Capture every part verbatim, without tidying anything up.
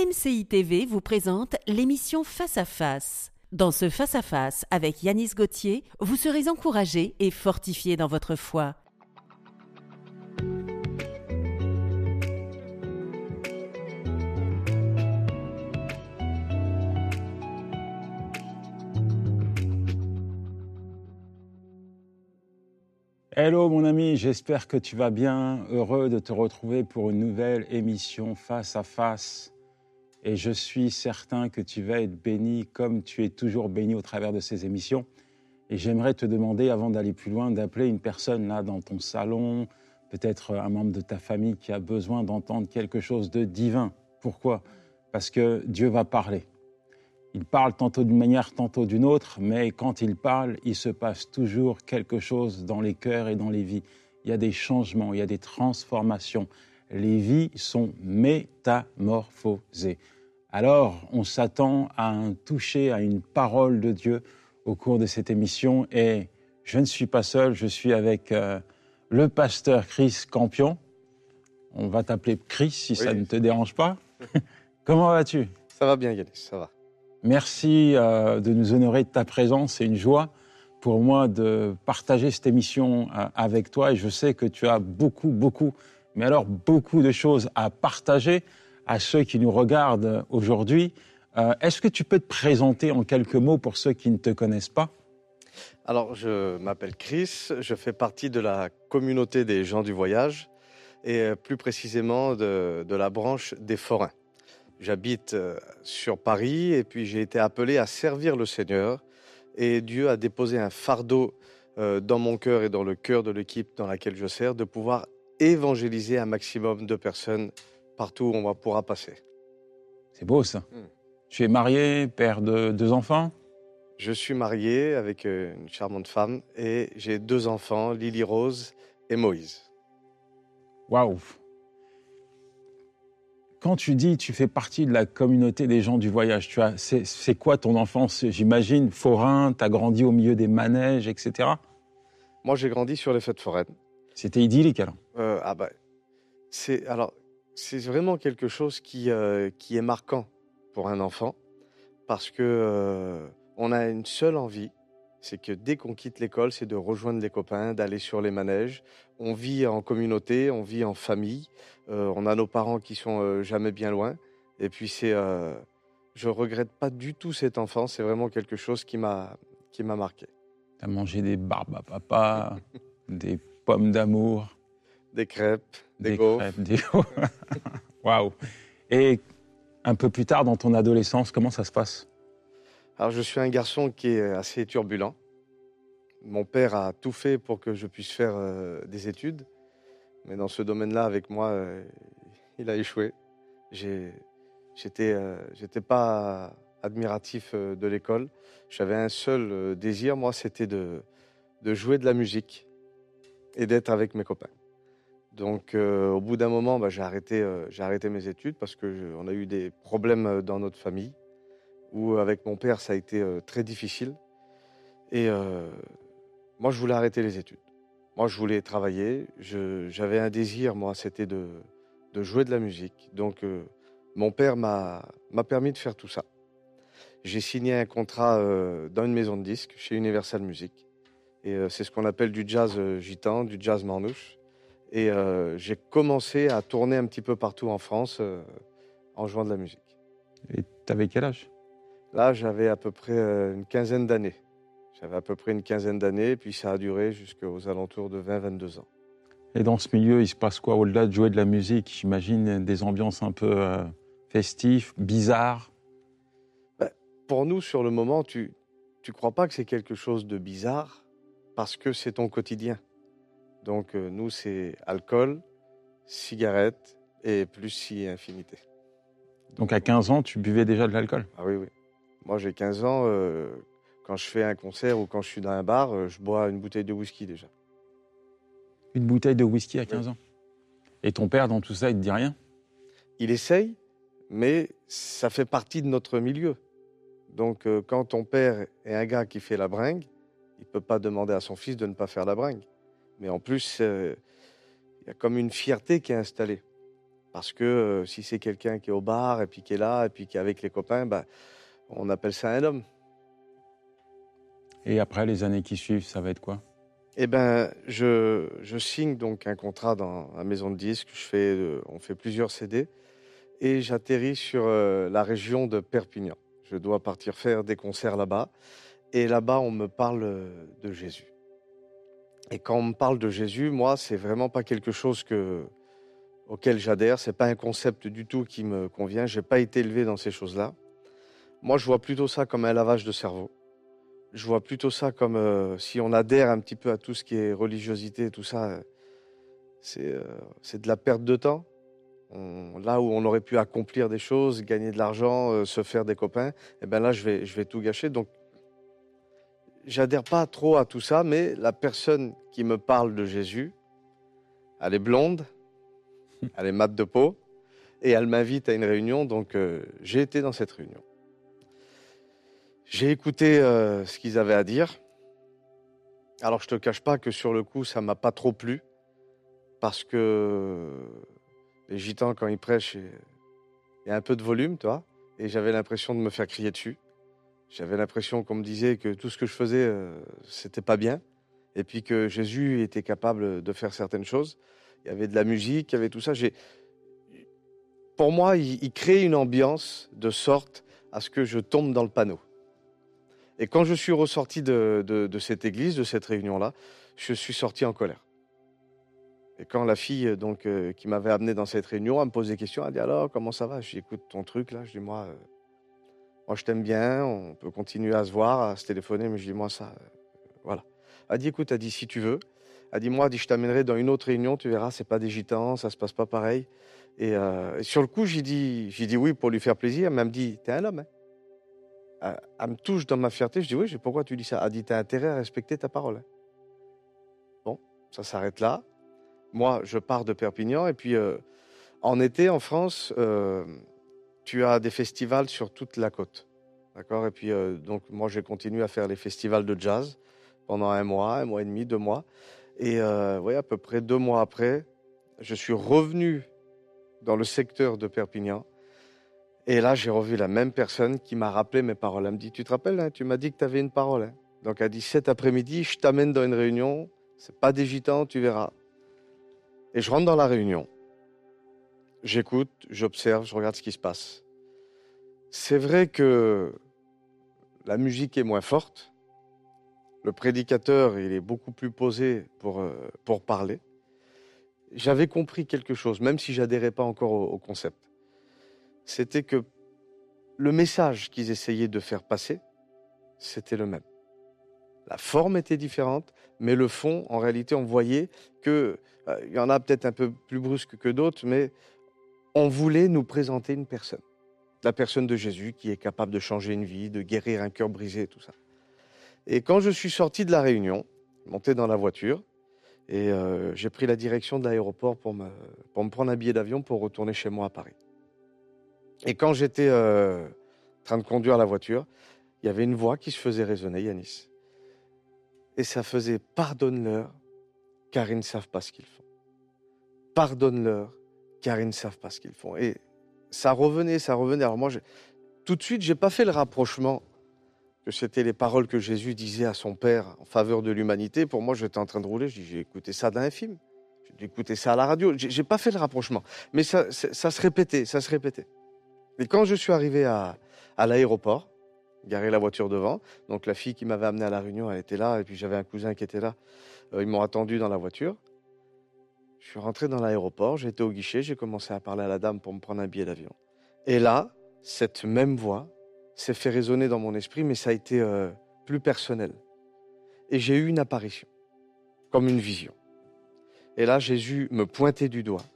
M C I T V vous présente l'émission Face à Face. Dans ce Face à Face avec Yanis Gauthier, vous serez encouragé et fortifié dans votre foi. Hello mon ami, j'espère que tu vas bien, heureux de te retrouver pour une nouvelle émission Face à Face. Et je suis certain que tu vas être béni comme tu es toujours béni au travers de ces émissions. Et j'aimerais te demander, avant d'aller plus loin, d'appeler une personne là dans ton salon, peut-être un membre de ta famille qui a besoin d'entendre quelque chose de divin. Pourquoi ? Parce que Dieu va parler. Il parle tantôt d'une manière, tantôt d'une autre, mais quand il parle, il se passe toujours quelque chose dans les cœurs et dans les vies. Il y a des changements, il y a des transformations. Les vies sont métamorphosées. Alors, on s'attend à un toucher, à une parole de Dieu au cours de cette émission. Et je ne suis pas seul, je suis avec euh, le pasteur Chris Campion. On va t'appeler Chris si oui. Ça ne te dérange pas. Comment vas-tu ? Ça va bien, Yanis, ça va. Merci euh, de nous honorer de ta présence. C'est une joie pour moi de partager cette émission euh, avec toi. Et je sais que tu as beaucoup, beaucoup, mais alors beaucoup de choses à partager à ceux qui nous regardent aujourd'hui. Euh, est-ce que tu peux te présenter en quelques mots pour ceux qui ne te connaissent pas ? Alors, je m'appelle Chris. Je fais partie de la communauté des gens du voyage et plus précisément de, de la branche des forains. J'habite sur Paris et puis j'ai été appelé à servir le Seigneur et Dieu a déposé un fardeau dans mon cœur et dans le cœur de l'équipe dans laquelle je sers de pouvoir évangéliser un maximum de personnes partout où on pourra passer. C'est beau ça. Mmh. Tu es marié, père de deux enfants ? Je suis marié avec une charmante femme et j'ai deux enfants, Lily Rose et Moïse. Waouh ! Quand tu dis tu fais partie de la communauté des gens du voyage, tu as, c'est, c'est quoi ton enfance ? J'imagine forain, tu as grandi au milieu des manèges, et cetera. Moi, j'ai grandi sur les fêtes foraines. C'était idyllique alors euh, Ah bah, c'est, alors, c'est vraiment quelque chose qui, euh, qui est marquant pour un enfant parce que euh, on a une seule envie, c'est que dès qu'on quitte l'école, c'est de rejoindre les copains, d'aller sur les manèges. On vit en communauté, on vit en famille. Euh, on a nos parents qui sont euh, jamais bien loin. Et puis, c'est, euh, je regrette pas du tout cette enfance. C'est vraiment quelque chose qui m'a, qui m'a marqué. Tu as mangé des barbes à papa, des pommes d'amour. Des crêpes, des, des gaufres. Crêpes, des... Waouh. Et un peu plus tard, dans ton adolescence, comment ça se passe ? Alors, je suis un garçon qui est assez turbulent. Mon père a tout fait pour que je puisse faire euh, des études. Mais dans ce domaine-là, avec moi, euh, il a échoué. J'ai, j'étais, euh, j'étais pas admiratif euh, de l'école. J'avais un seul euh, désir, moi, c'était de, de jouer de la musique et d'être avec mes copains. Donc, euh, au bout d'un moment, bah, j'ai arrêté, euh, j'ai arrêté mes études parce qu'on a eu des problèmes dans notre famille. Où avec mon père, ça a été euh, très difficile. Et euh, moi, je voulais arrêter les études. Moi, je voulais travailler. Je, j'avais un désir, moi, c'était de, de jouer de la musique. Donc, euh, mon père m'a, m'a permis de faire tout ça. J'ai signé un contrat euh, dans une maison de disques, chez Universal Music. Et euh, c'est ce qu'on appelle du jazz euh, gitan, du jazz manouche. Et euh, j'ai commencé à tourner un petit peu partout en France euh, en jouant de la musique. Et t'avais quel âge ? Là, j'avais à peu près une quinzaine d'années. J'avais à peu près une quinzaine d'années, puis ça a duré jusqu'aux alentours de vingt à vingt-deux ans. Et dans ce milieu, il se passe quoi ? Au-delà de jouer de la musique, j'imagine des ambiances un peu euh, festives, bizarres. Ben, pour nous, sur le moment, tu ne crois pas que c'est quelque chose de bizarre parce que c'est ton quotidien. Donc, euh, nous, c'est alcool, cigarettes et plus si infinité. Donc, à quinze ans, tu buvais déjà de l'alcool ? Ah oui, oui. Moi, j'ai quinze ans, euh, quand je fais un concert ou quand je suis dans un bar, euh, je bois une bouteille de whisky déjà. Une bouteille de whisky à quinze oui. ans ? Et ton père, dans tout ça, il te dit rien ? Il essaye, mais ça fait partie de notre milieu. Donc, euh, quand ton père est un gars qui fait la bringue, il ne peut pas demander à son fils de ne pas faire la bringue. Mais en plus, il euh, y a comme une fierté qui est installée. Parce que euh, si c'est quelqu'un qui est au bar et puis qui est là et puis qui est avec les copains, bah, on appelle ça un homme. Et après, les années qui suivent, ça va être quoi? Eh ben, je, je signe donc un contrat dans la maison de disques. Je fais, euh, on fait plusieurs C D et j'atterris sur euh, la région de Perpignan. Je dois partir faire des concerts là-bas. Et là-bas, on me parle euh, de Jésus. Et quand on me parle de Jésus, moi, c'est vraiment pas quelque chose que, auquel j'adhère. C'est pas un concept du tout qui me convient. J'ai pas été élevé dans ces choses-là. Moi, je vois plutôt ça comme un lavage de cerveau. Je vois plutôt ça comme euh, si on adhère un petit peu à tout ce qui est religiosité, tout ça, euh, c'est euh, c'est de la perte de temps. On- là où on aurait pu accomplir des choses, gagner de l'argent, euh, se faire des copains, et ben là, je vais, je vais tout gâcher. Donc, j'adhère pas trop à tout ça, mais la personne qui me parle de Jésus, elle est blonde, elle est mate de peau, et elle m'invite à une réunion, donc euh, j'ai été dans cette réunion. J'ai écouté euh, ce qu'ils avaient à dire. Alors, je te cache pas que sur le coup, ça m'a pas trop plu, parce que les gitans, quand ils prêchent, il y a un peu de volume, toi, et j'avais l'impression de me faire crier dessus. J'avais l'impression qu'on me disait que tout ce que je faisais, euh, c'était pas bien, et puis que Jésus était capable de faire certaines choses. Il y avait de la musique, il y avait tout ça. J'ai... Pour moi, il, il crée une ambiance de sorte à ce que je tombe dans le panneau. Et quand je suis ressorti de, de, de cette église, de cette réunion-là, je suis sorti en colère. Et quand la fille donc, euh, qui m'avait amené dans cette réunion, elle me pose des questions, elle dit alors, comment ça va? Je dis écoute ton truc là, je dis moi, euh, moi je t'aime bien, on peut continuer à se voir, à se téléphoner, mais je dis moi ça, euh, voilà. Elle dit écoute, elle dit si tu veux, elle dit moi, elle dit, je t'amènerai dans une autre réunion, tu verras, c'est pas des gitans, ça se passe pas pareil. Et, euh, et sur le coup, j'ai dit, j'ai dit oui pour lui faire plaisir, mais elle me dit t'es un homme, hein? Elle, elle me touche dans ma fierté, je dis oui, je dis, pourquoi tu dis ça? Elle dit t'as intérêt à respecter ta parole, hein. Bon, ça s'arrête là. Moi, je pars de Perpignan et puis euh, en été, en France, euh, tu as des festivals sur toute la côte. D'accord? Et puis, euh, donc, moi, j'ai continué à faire les festivals de jazz pendant un mois, un mois et demi, deux mois. Et euh, ouais, à peu près deux mois après, je suis revenu dans le secteur de Perpignan. Et là, j'ai revu la même personne qui m'a rappelé mes paroles. Elle me dit, tu te rappelles, hein, tu m'as dit que tu avais une parole, hein. Donc, elle dit, cet après-midi, je t'amène dans une réunion. C'est pas des gitans, tu verras. Et je rentre dans la réunion. J'écoute, j'observe, je regarde ce qui se passe. C'est vrai que la musique est moins forte. Le prédicateur, il est beaucoup plus posé pour, euh, pour parler. J'avais compris quelque chose, même si j'adhérais pas encore au, au concept. C'était que le message qu'ils essayaient de faire passer, c'était le même. La forme était différente, mais le fond, en réalité, on voyait que euh, il y en a peut-être un peu plus brusque que d'autres, mais on voulait nous présenter une personne. La personne de Jésus qui est capable de changer une vie, de guérir un cœur brisé, tout ça. Et quand je suis sorti de la réunion, monté dans la voiture, et euh, j'ai pris la direction de l'aéroport pour me, pour me prendre un billet d'avion pour retourner chez moi à Paris. Et quand j'étais euh, en train de conduire la voiture, il y avait une voix qui se faisait résonner, Yanis. Et ça faisait « Pardonne-leur, car ils ne savent pas ce qu'ils font. Pardonne-leur, car ils ne savent pas ce qu'ils font. » Et ça revenait, ça revenait. Alors moi, je, tout de suite, je n'ai pas fait le rapprochement que c'était les paroles que Jésus disait à son Père en faveur de l'humanité. Pour moi, j'étais en train de rouler, je dis, j'ai écouté ça dans un film, j'ai écouté ça à la radio. Je n'ai pas fait le rapprochement. Mais ça, ça, ça se répétait, ça se répétait. Et quand je suis arrivé à, à l'aéroport, garé la voiture devant, donc la fille qui m'avait amené à la réunion, elle était là, et puis j'avais un cousin qui était là. Euh, ils m'ont attendu dans la voiture. Je suis rentré dans l'aéroport, j'ai été au guichet, j'ai commencé à parler à la dame pour me prendre un billet d'avion. Et là, cette même voix s'est fait résonner dans mon esprit, mais ça a été euh, plus personnel. Et j'ai eu une apparition, comme une vision. Et là, Jésus me pointait du doigt,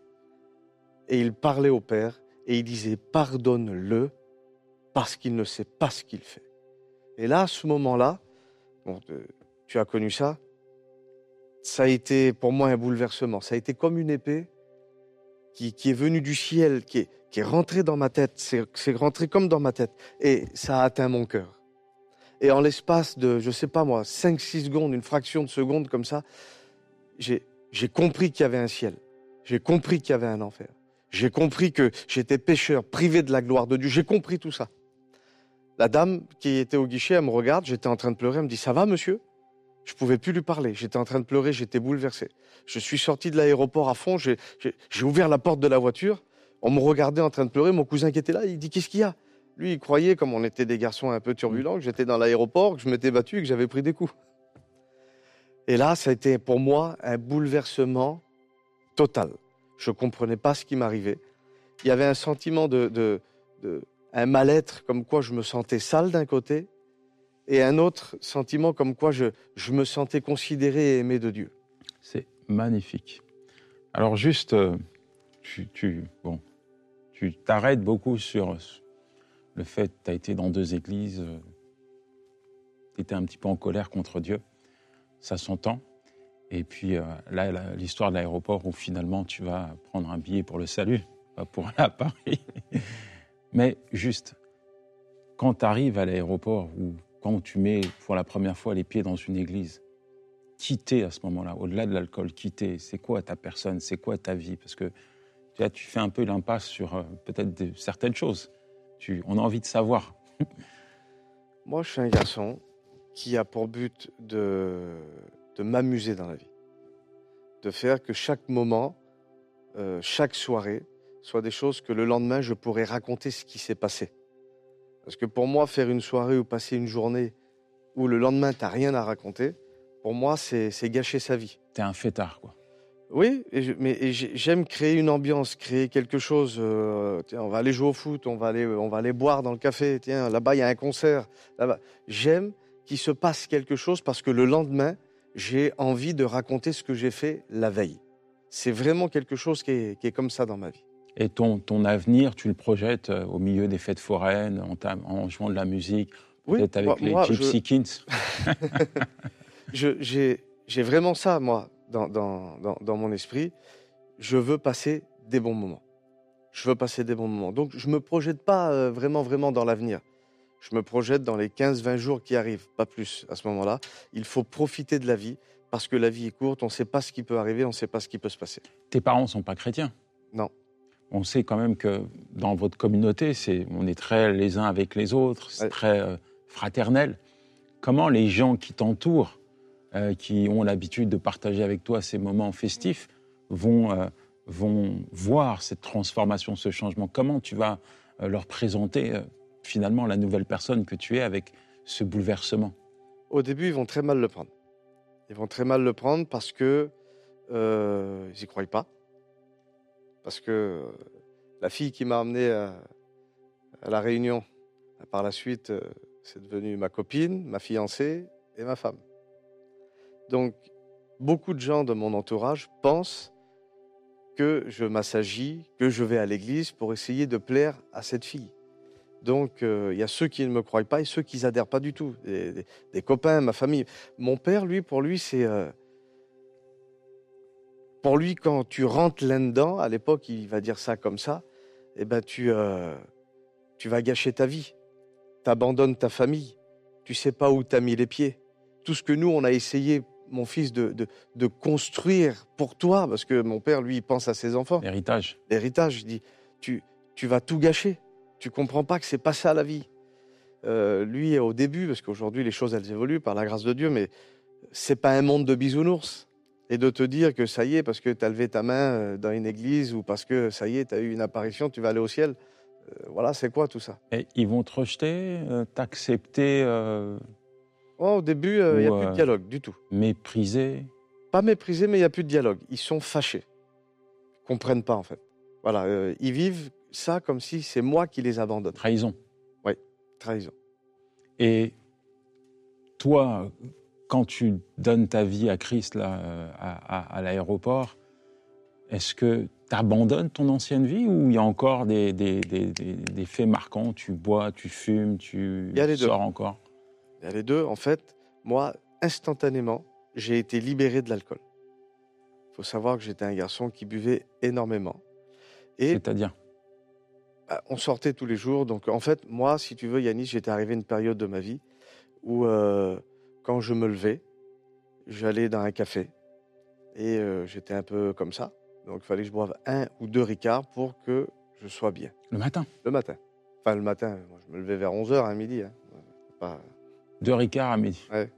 et il parlait au Père, et il disait « Pardonne-le, parce qu'il ne sait pas ce qu'il fait. » Et là, à ce moment-là, bon, euh, tu as connu ça, ça a été pour moi un bouleversement. Ça a été comme une épée qui, qui est venue du ciel, qui est, qui est rentrée dans ma tête. C'est, c'est rentré comme dans ma tête. Et ça a atteint mon cœur. Et en l'espace de, je sais pas moi, cinq six secondes, une fraction de seconde comme ça, j'ai, j'ai compris qu'il y avait un ciel. J'ai compris qu'il y avait un enfer. J'ai compris que j'étais pécheur, privé de la gloire de Dieu. J'ai compris tout ça. La dame qui était au guichet, elle me regarde, j'étais en train de pleurer, elle me dit « Ça va, monsieur ?» Je ne pouvais plus lui parler. J'étais en train de pleurer, j'étais bouleversé. Je suis sorti de l'aéroport à fond, j'ai, j'ai, j'ai ouvert la porte de la voiture. On me regardait en train de pleurer. Mon cousin qui était là, il dit « Qu'est-ce qu'il y a ?» Lui, il croyait, comme on était des garçons un peu turbulents, que j'étais dans l'aéroport, que je m'étais battu et que j'avais pris des coups. Et là, ça a été pour moi un bouleversement total. Je ne comprenais pas ce qui m'arrivait. Il y avait un sentiment de, de, de un mal-être, comme quoi je me sentais sale d'un côté, et un autre sentiment comme quoi je, je me sentais considéré et aimé de Dieu. C'est magnifique. Alors juste, euh, tu, tu, bon, tu t'arrêtes beaucoup sur le fait que tu as été dans deux églises, euh, tu étais un petit peu en colère contre Dieu, ça s'entend. Et puis euh, là, là, l'histoire de l'aéroport où finalement tu vas prendre un billet pour le salut, pas pour aller à Paris. Mais juste, quand tu arrives à l'aéroport ou quand tu mets pour la première fois les pieds dans une église, quitter à ce moment-là, au-delà de l'alcool, quitter, c'est quoi ta personne, c'est quoi ta vie? Parce que tu, vois, tu fais un peu l'impasse sur euh, peut-être de, certaines choses. Tu, on a envie de savoir. Moi, je suis un garçon qui a pour but de, de m'amuser dans la vie. De faire que chaque moment, euh, chaque soirée, soit des choses que le lendemain, je pourrais raconter ce qui s'est passé. Parce que pour moi, faire une soirée ou passer une journée où le lendemain, tu n'as rien à raconter, pour moi, c'est, c'est gâcher sa vie. T'es un fêtard, quoi. Oui, et je, mais et j'aime créer une ambiance, créer quelque chose. Euh, tiens, on va aller jouer au foot, on va aller, on va aller boire dans le café. Tiens, là-bas, il y a un concert. Là-bas. J'aime qu'il se passe quelque chose parce que le lendemain, j'ai envie de raconter ce que j'ai fait la veille. C'est vraiment quelque chose qui est, qui est comme ça dans ma vie. Et ton, ton avenir, tu le projettes au milieu des fêtes foraines, en, en jouant de la musique, peut-être oui, avec moi, les moi, Gypsy je... Kings. je, j'ai, j'ai vraiment ça, moi, dans, dans, dans, dans mon esprit. Je veux passer des bons moments. Je veux passer des bons moments. Donc, je ne me projette pas euh, vraiment, vraiment dans l'avenir. Je me projette dans les quinze vingt jours qui arrivent, pas plus à ce moment-là. Il faut profiter de la vie, parce que la vie est courte, on ne sait pas ce qui peut arriver, on ne sait pas ce qui peut se passer. Tes parents ne sont pas chrétiens? Non. On sait quand même que dans votre communauté, c'est, on est très les uns avec les autres, c'est ouais. très euh, fraternel. Comment les gens qui t'entourent, euh, qui ont l'habitude de partager avec toi ces moments festifs, vont, euh, vont voir cette transformation, ce changement? Comment tu vas euh, leur présenter euh, finalement la nouvelle personne que tu es avec ce bouleversement? Au début, ils vont très mal le prendre. Ils vont très mal le prendre parce que euh, ils n'y croient pas. Parce que la fille qui m'a amené à, à La Réunion, par la suite, c'est devenu ma copine, ma fiancée et ma femme. Donc, beaucoup de gens de mon entourage pensent que je m'assagis, que je vais à l'église pour essayer de plaire à cette fille. Donc, il euh, y a ceux qui ne me croient pas et ceux qui n'adhèrent pas du tout. Des, des, des copains, ma famille. Mon père, lui, pour lui, c'est... Euh, Pour lui, quand tu rentres là-dedans, à l'époque, il va dire ça comme ça, eh ben, tu, euh, tu vas gâcher ta vie. Tu abandonnes ta famille. Tu ne sais pas où tu as mis les pieds. Tout ce que nous, on a essayé, mon fils, de, de, de construire pour toi, parce que mon père, lui, il pense à ses enfants. L'héritage. L'héritage, je dis, tu, tu vas tout gâcher. Tu ne comprends pas que ce n'est pas ça la vie. Euh, lui, au début, parce qu'aujourd'hui, les choses, elles évoluent par la grâce de Dieu, mais ce n'est pas un monde de bisounours. Et de te dire que ça y est, parce que tu as levé ta main dans une église ou parce que ça y est, tu as eu une apparition, tu vas aller au ciel. Euh, voilà, c'est quoi tout ça? Et ils vont te rejeter, euh, t'accepter euh... oh, Au début, il euh, n'y a plus de dialogue du tout. Mépriser? Pas mépriser, mais il n'y a plus de dialogue. Ils sont fâchés. Ils ne comprennent pas, en fait. Voilà, euh, ils vivent ça comme si c'est moi qui les abandonne. Trahison. Oui, trahison. Et toi, quand tu donnes ta vie à Christ là, à, à, à l'aéroport, est-ce que tu abandonnes ton ancienne vie ou il y a encore des, des, des, des, des faits marquants? Tu bois, tu fumes, tu sors encore? Il y a les deux. En fait, moi, instantanément, j'ai été libéré de l'alcool. Il faut savoir que j'étais un garçon qui buvait énormément. Et c'est-à-dire? Bah, on sortait tous les jours. Donc, en fait, moi, si tu veux, Yanis, j'étais arrivé à une période de ma vie où... Euh, Quand je me levais, j'allais dans un café et euh, j'étais un peu comme ça. Donc, il fallait que je boive un ou deux Ricards pour que je sois bien. Le matin? Le matin. Enfin, le matin, moi, je me levais vers onze heures à midi. Hein. Pas... Deux Ricards à midi. Ouais.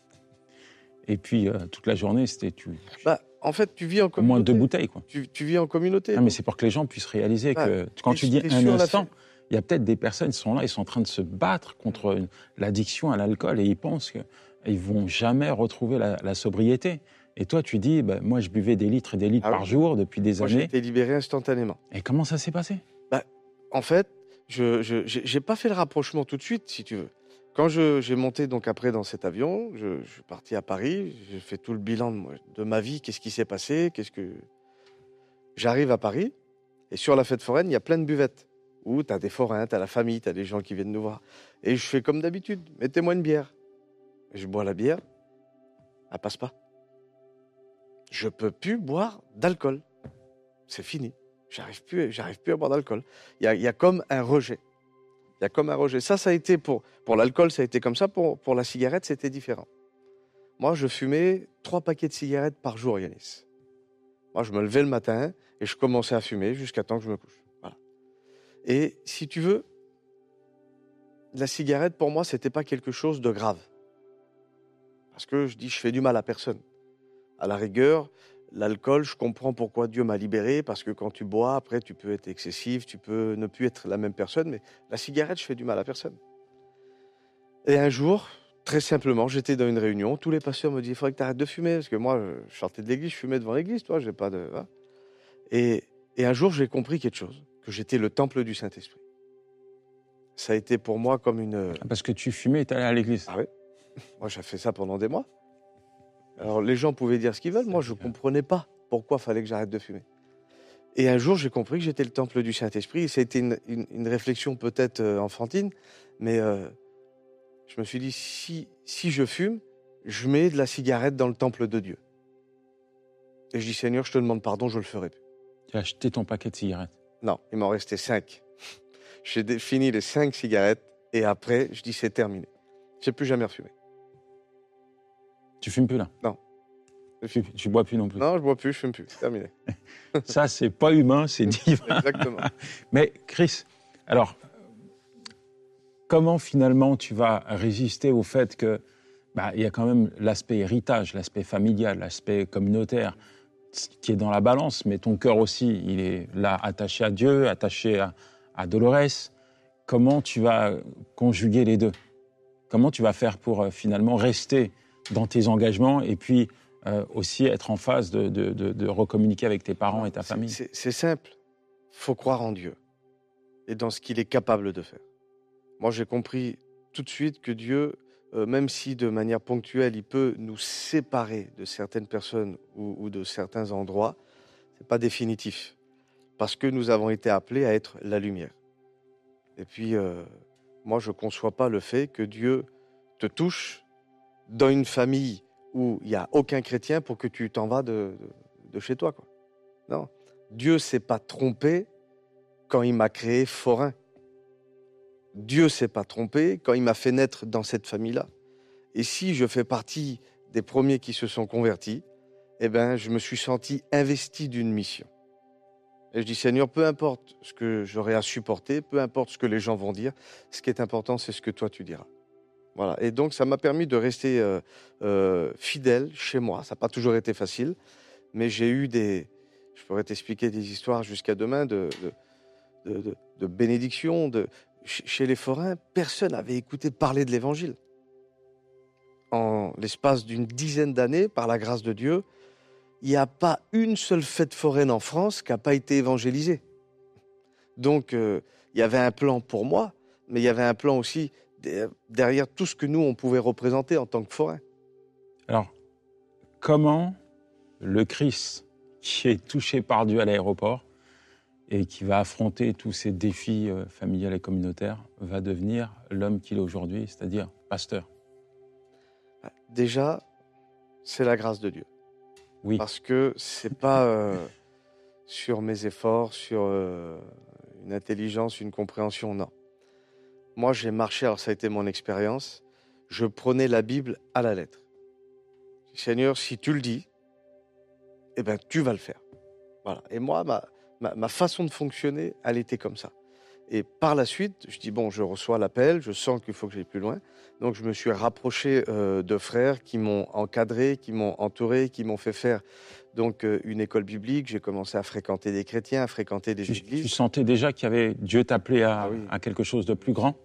Et puis, euh, toute la journée, c'était... Tu... Bah, en fait, tu vis en Au communauté. moins deux bouteilles, quoi. Tu, tu vis en communauté. Ah, mais c'est pour que les gens puissent réaliser Ah, que quand et- tu dis et un sur la instant, fi- il y a peut-être des personnes qui sont là, ils sont en train de se battre contre une- l'addiction à l'alcool et ils pensent qu'ils vont jamais retrouver la, la sobriété. Et toi, tu dis, bah, moi, je buvais des litres et des litres Ah par oui. jour depuis des Moi, j'ai années. été libéré instantanément. Et comment ça s'est passé? En fait, je je j'ai j'ai pas fait le rapprochement tout de suite, si tu veux. Quand je j'ai monté donc après dans cet avion, je, je suis parti à Paris, j'ai fait tout le bilan de, moi- de ma vie, qu'est-ce qui s'est passé, qu'est-ce que j'arrive à Paris et sur la fête foraine, il y a plein de buvettes où tu as des forains, tu as la famille, tu as des gens qui viennent nous voir et je fais comme d'habitude, mettez-moi une bière. Je bois la bière, elle passe pas. Je peux plus boire d'alcool. C'est fini. J'arrive plus, j'arrive plus à boire d'alcool. Il y a, il y a comme un rejet. Il y a comme un rejet. Ça, ça a été pour, pour l'alcool, ça a été comme ça. Pour, pour la cigarette, c'était différent. Moi, je fumais trois paquets de cigarettes par jour, Yanis. Moi, je me levais le matin et je commençais à fumer jusqu'à temps que je me couche. Voilà. Et si tu veux, la cigarette, pour moi, c'était pas quelque chose de grave. Parce que je dis, je fais du mal à personne. À la rigueur, l'alcool, je comprends pourquoi Dieu m'a libéré, parce que quand tu bois, après, tu peux être excessif, tu peux ne plus être la même personne, mais la cigarette, je fais du mal à personne. Et un jour, très simplement, j'étais dans une réunion, tous les pasteurs me disaient, il faudrait que tu arrêtes de fumer, parce que moi, je sortais de l'église, je fumais devant l'église, toi, j'ai pas de... Hein. Et, et un jour, j'ai compris quelque chose, que j'étais le temple du Saint-Esprit. Ça a été pour moi comme une... Ah, parce que tu fumais et tu allais à l'église. Ah oui. Moi, j'ai fait ça pendant des mois. Alors, les gens pouvaient dire ce qu'ils veulent. Moi, je ne comprenais pas pourquoi il fallait que j'arrête de fumer. Et un jour, j'ai compris que j'étais le temple du Saint-Esprit. C'était une, une, une réflexion peut-être euh, enfantine, mais euh, je me suis dit, si, si je fume, je mets de la cigarette dans le temple de Dieu. Et je dis, Seigneur, je te demande pardon, je ne le ferai plus. Tu as acheté ton paquet de cigarettes. Non, il m'en restait cinq. J'ai dé- fini les cinq cigarettes et après, je dis, c'est terminé. Je n'ai plus jamais refumé. Tu fumes plus là? Non. Tu, tu bois plus non plus? Non, je bois plus, je fume plus. Terminé. Ça, c'est pas humain, c'est divin. Exactement. Mais Chris, alors, comment finalement tu vas résister au fait que bah, il y a quand même l'aspect héritage, l'aspect familial, l'aspect communautaire qui est dans la balance, mais ton cœur aussi, il est là attaché à Dieu, attaché à, à Dolores. Comment tu vas conjuguer les deux? Comment tu vas faire pour euh, finalement rester dans tes engagements et puis euh, aussi être en phase de, de, de, de recommuniquer avec tes parents et ta C'est- famille? C'est c'est simple. Il faut croire en Dieu et dans ce qu'il est capable de faire. Moi, j'ai compris tout de suite que Dieu, euh, même si de manière ponctuelle, il peut nous séparer de certaines personnes ou, ou de certains endroits, ce n'est pas définitif. Parce que nous avons été appelés à être la lumière. Et puis, euh, moi, je ne conçois pas le fait que Dieu te touche dans une famille où il n'y a aucun chrétien pour que tu t'en vas de, de, de chez toi, quoi. Non. Dieu ne s'est pas trompé quand il m'a créé forain. Dieu ne s'est pas trompé quand il m'a fait naître dans cette famille-là. Et si je fais partie des premiers qui se sont convertis, eh ben, je me suis senti investi d'une mission. Et je dis, Seigneur, peu importe ce que j'aurai à supporter, peu importe ce que les gens vont dire, ce qui est important, c'est ce que toi tu diras. Voilà. Et donc, ça m'a permis de rester euh, euh, fidèle chez moi. Ça n'a pas toujours été facile, mais j'ai eu des... Je pourrais t'expliquer des histoires jusqu'à demain de, de, de, de, de bénédiction. De, chez les forains, personne n'avait écouté parler de l'Évangile. En l'espace d'une dizaine d'années, par la grâce de Dieu, il n'y a pas une seule fête foraine en France qui n'a pas été évangélisée. Donc, euh, il y avait un plan pour moi, mais il y avait un plan aussi derrière tout ce que nous, on pouvait représenter en tant que forain. Alors, comment le Christ qui est touché par Dieu à l'aéroport et qui va affronter tous ces défis euh, familiaux et communautaires va devenir l'homme qu'il est aujourd'hui, c'est-à-dire pasteur? Déjà, c'est la grâce de Dieu. Oui. Parce que c'est pas euh, sur mes efforts, sur euh, une intelligence, une compréhension, non. Moi, j'ai marché, alors ça a été mon expérience, je prenais la Bible à la lettre. Seigneur, si tu le dis, eh ben, tu vas le faire. Voilà. Et moi, ma, ma, ma façon de fonctionner, elle était comme ça. Et par la suite, je dis, bon, je reçois l'appel, je sens qu'il faut que j'aille plus loin. Donc, je me suis rapproché euh, de frères qui m'ont encadré, qui m'ont entouré, qui m'ont fait faire donc, euh, une école biblique. J'ai commencé à fréquenter des chrétiens, à fréquenter des Tu, églises. tu sentais déjà qu'il y avait Dieu t'appelait à, Ah oui. à quelque chose de plus grand?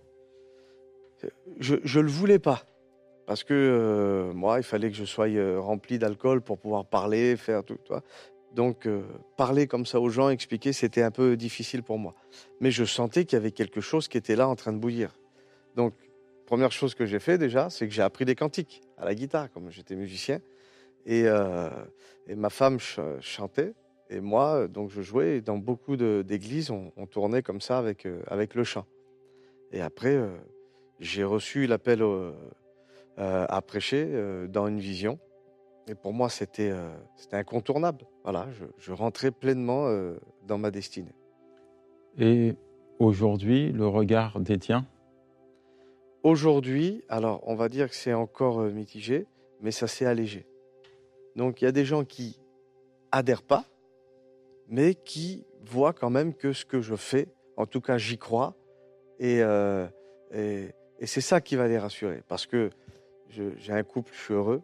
Je ne le voulais pas. Parce que euh, moi, il fallait que je sois euh, rempli d'alcool pour pouvoir parler, faire tout. Toi. Donc, euh, parler comme ça aux gens, expliquer, c'était un peu difficile pour moi. Mais je sentais qu'il y avait quelque chose qui était là en train de bouillir. Donc, première chose que j'ai fait déjà, c'est que j'ai appris des cantiques à la guitare, comme j'étais musicien. Et, euh, et ma femme ch- chantait. Et moi, donc, je jouais. Et dans beaucoup de, d'églises, on, on tournait comme ça avec, euh, avec le chant. Et après, euh, j'ai reçu l'appel au, euh, à prêcher euh, dans une vision. Et pour moi, c'était, euh, c'était incontournable. Voilà, je, je rentrais pleinement euh, dans ma destinée. Et aujourd'hui, le regard des tiens? Aujourd'hui, alors on va dire que c'est encore euh, mitigé, mais ça s'est allégé. Donc il y a des gens qui adhèrent pas, mais qui voient quand même que ce que je fais, en tout cas j'y crois, et, euh, et, et c'est ça qui va les rassurer. Parce que je, j'ai un couple, je suis heureux.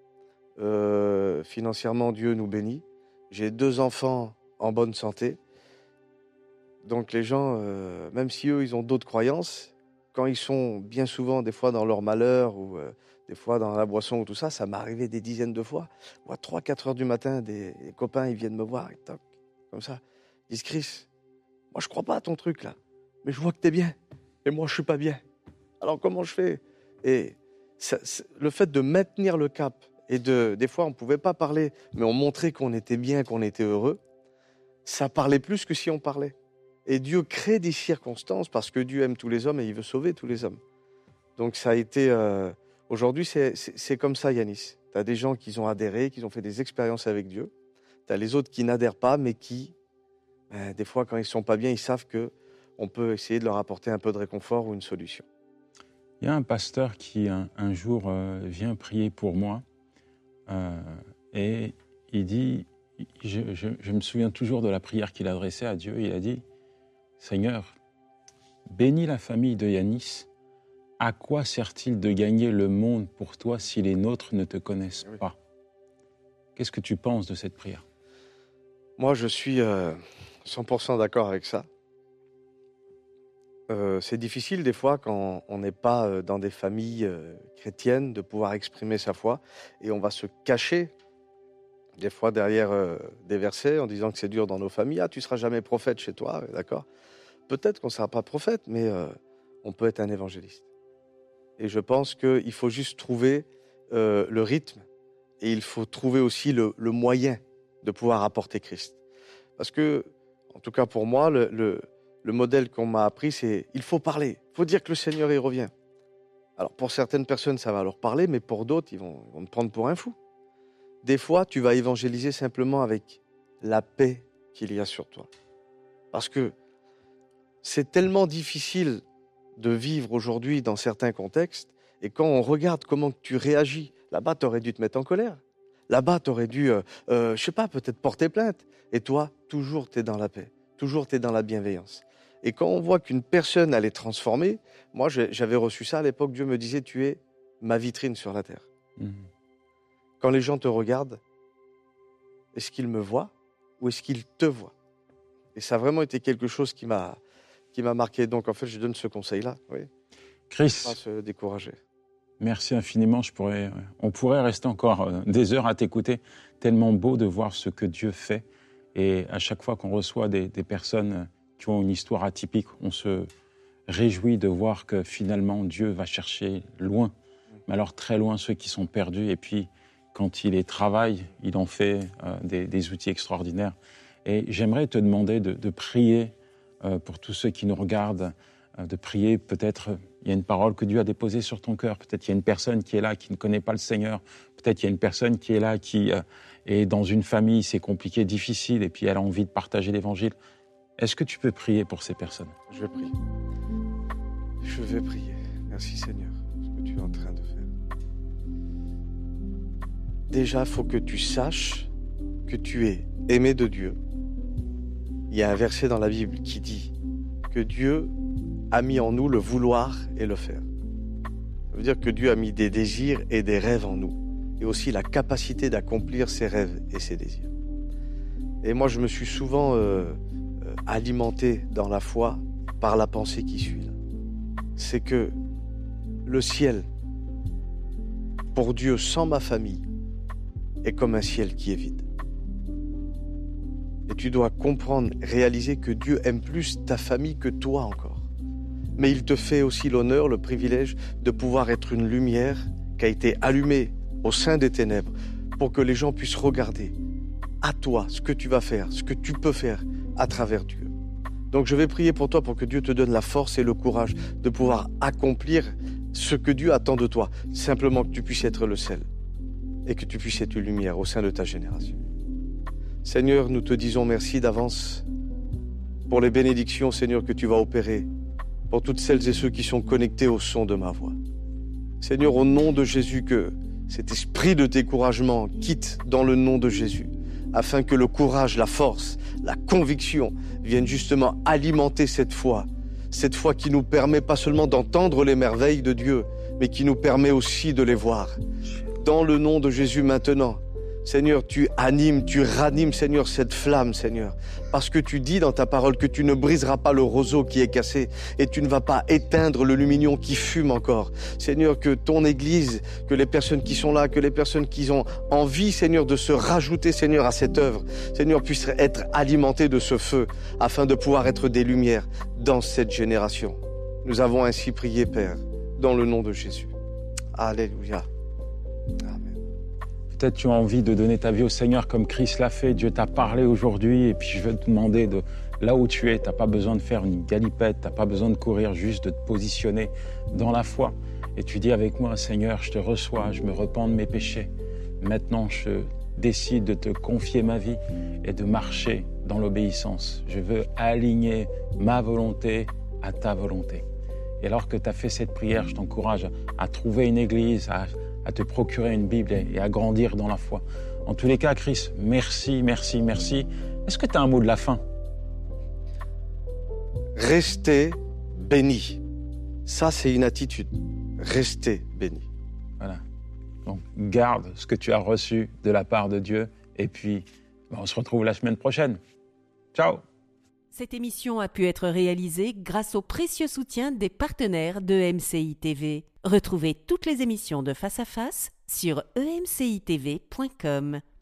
Euh, financièrement, Dieu nous bénit. J'ai deux enfants en bonne santé. Donc les gens, euh, même si eux, ils ont d'autres croyances, quand ils sont bien souvent, des fois dans leur malheur ou euh, des fois dans la boisson ou tout ça, ça m'est arrivé des dizaines de fois. Ou à trois quatre heures du matin, des, des copains, ils viennent me voir, et toc, comme ça. Ils disent, Chris, moi je crois pas à ton truc là, mais je vois que t'es bien. Et moi je suis pas bien. Alors comment je fais? Et ça, le fait de maintenir le cap, et de, des fois on pouvait pas parler, mais on montrait qu'on était bien, qu'on était heureux, ça parlait plus que si on parlait. Et Dieu crée des circonstances parce que Dieu aime tous les hommes et il veut sauver tous les hommes. Donc ça a été... Euh, aujourd'hui, c'est, c'est, c'est comme ça, Yanis. Tu as des gens qui ont adhéré, qui ont fait des expériences avec Dieu. Tu as les autres qui n'adhèrent pas, mais qui, ben, des fois, quand ils ne sont pas bien, ils savent qu'on peut essayer de leur apporter un peu de réconfort ou une solution. Il y a un pasteur qui, un, un jour, euh, vient prier pour moi. Euh, et il dit... Je, je, je me souviens toujours de la prière qu'il adressait à Dieu. Il a dit... Seigneur, bénis la famille de Yanis. À quoi sert-il de gagner le monde pour toi si les nôtres ne te connaissent Oui. pas? Qu'est-ce que tu penses de cette prière? Moi, je suis euh, cent pour cent d'accord avec ça. Euh, c'est difficile des fois quand on n'est pas dans des familles euh, chrétiennes de pouvoir exprimer sa foi et on va se cacher des fois derrière euh, des versets en disant que c'est dur dans nos familles. Ah, tu seras jamais prophète chez toi, d'accord? Peut-être qu'on ne sera pas prophète, mais euh, on peut être un évangéliste. Et je pense qu'il faut juste trouver euh, le rythme et il faut trouver aussi le, le moyen de pouvoir apporter Christ. Parce que, en tout cas pour moi, le, le, le modèle qu'on m'a appris, c'est il faut parler, il faut dire que le Seigneur y revient. Alors pour certaines personnes, ça va leur parler, mais pour d'autres, ils vont, ils vont me prendre pour un fou. Des fois, tu vas évangéliser simplement avec la paix qu'il y a sur toi. Parce que c'est tellement difficile de vivre aujourd'hui dans certains contextes, et quand on regarde comment tu réagis, là-bas, tu aurais dû te mettre en colère. Là-bas, tu aurais dû, euh, euh, je sais pas, peut-être porter plainte. Et toi, toujours, tu es dans la paix. Toujours, tu es dans la bienveillance. Et quand on voit qu'une personne, elle est transformée, moi, j'avais reçu ça à l'époque, Dieu me disait, tu es ma vitrine sur la terre. Mmh. Quand les gens te regardent, est-ce qu'ils me voient ou est-ce qu'ils te voient? Et ça a vraiment été quelque chose qui m'a... qui m'a marqué. Donc, en fait, je donne ce conseil-là. Oui. Chris, pas se décourager. Merci infiniment. Je pourrais, on pourrait rester encore des heures à t'écouter. Tellement beau de voir ce que Dieu fait. Et à chaque fois qu'on reçoit des, des personnes qui ont une histoire atypique, on se réjouit de voir que finalement Dieu va chercher loin, mais alors très loin ceux qui sont perdus. Et puis, quand il les travaille, il en fait euh, des, des outils extraordinaires. Et j'aimerais te demander de, de prier euh, pour tous ceux qui nous regardent, euh, de prier peut-être, il y a une parole que Dieu a déposée sur ton cœur, peut-être il y a une personne qui est là, qui ne connaît pas le Seigneur, peut-être il y a une personne qui est là, qui euh, est dans une famille, c'est compliqué, difficile, et puis elle a envie de partager l'Évangile. Est-ce que tu peux prier pour ces personnes? Je vais prier. Je vais prier. Merci Seigneur, ce que tu es en train de faire. Déjà, il faut que tu saches que tu es aimé de Dieu, il y a un verset dans la Bible qui dit que Dieu a mis en nous le vouloir et le faire. Ça veut dire que Dieu a mis des désirs et des rêves en nous, et aussi la capacité d'accomplir ses rêves et ses désirs. Et moi, je me suis souvent euh, euh, alimenté dans la foi par la pensée qui suit là. C'est que le ciel, pour Dieu, sans ma famille, est comme un ciel qui est vide. Et tu dois comprendre, réaliser que Dieu aime plus ta famille que toi encore. Mais il te fait aussi l'honneur, le privilège de pouvoir être une lumière qui a été allumée au sein des ténèbres pour que les gens puissent regarder à toi ce que tu vas faire, ce que tu peux faire à travers Dieu. Donc je vais prier pour toi pour que Dieu te donne la force et le courage de pouvoir accomplir ce que Dieu attend de toi. Simplement que tu puisses être le sel et que tu puisses être une lumière au sein de ta génération. Seigneur, nous te disons merci d'avance pour les bénédictions, Seigneur, que tu vas opérer pour toutes celles et ceux qui sont connectés au son de ma voix. Seigneur, au nom de Jésus, que cet esprit de découragement quitte dans le nom de Jésus, afin que le courage, la force, la conviction viennent justement alimenter cette foi, cette foi qui nous permet pas seulement d'entendre les merveilles de Dieu, mais qui nous permet aussi de les voir. Dans le nom de Jésus maintenant, Seigneur, tu animes, tu ranimes, Seigneur, cette flamme, Seigneur. Parce que tu dis dans ta parole que tu ne briseras pas le roseau qui est cassé et tu ne vas pas éteindre le lumignon qui fume encore. Seigneur, que ton Église, que les personnes qui sont là, que les personnes qui ont envie, Seigneur, de se rajouter, Seigneur, à cette œuvre, Seigneur, puissent être alimentés de ce feu afin de pouvoir être des lumières dans cette génération. Nous avons ainsi prié, Père, dans le nom de Jésus. Alléluia. Amen. Peut-être tu as envie de donner ta vie au Seigneur comme Christ l'a fait. Dieu t'a parlé aujourd'hui et puis je vais te demander de là où tu es. Tu n'as pas besoin de faire une galipette, tu n'as pas besoin de courir, juste de te positionner dans la foi. Et tu dis avec moi, Seigneur, je te reçois, je me repens de mes péchés. Maintenant, je décide de te confier ma vie et de marcher dans l'obéissance. Je veux aligner ma volonté à ta volonté. Et alors que tu as fait cette prière, je t'encourage à, à trouver une église, à, à te procurer une Bible et, et à grandir dans la foi. En tous les cas, Chris, merci, merci, merci. Est-ce que tu as un mot de la fin? Restez bénis. Ça, c'est une attitude. Restez bénis. Voilà. Donc, garde ce que tu as reçu de la part de Dieu. Et puis, on se retrouve la semaine prochaine. Ciao! Cette émission a pu être réalisée grâce au précieux soutien des partenaires de E M C I T V. Retrouvez toutes les émissions de Face à Face sur e m c i t v point com.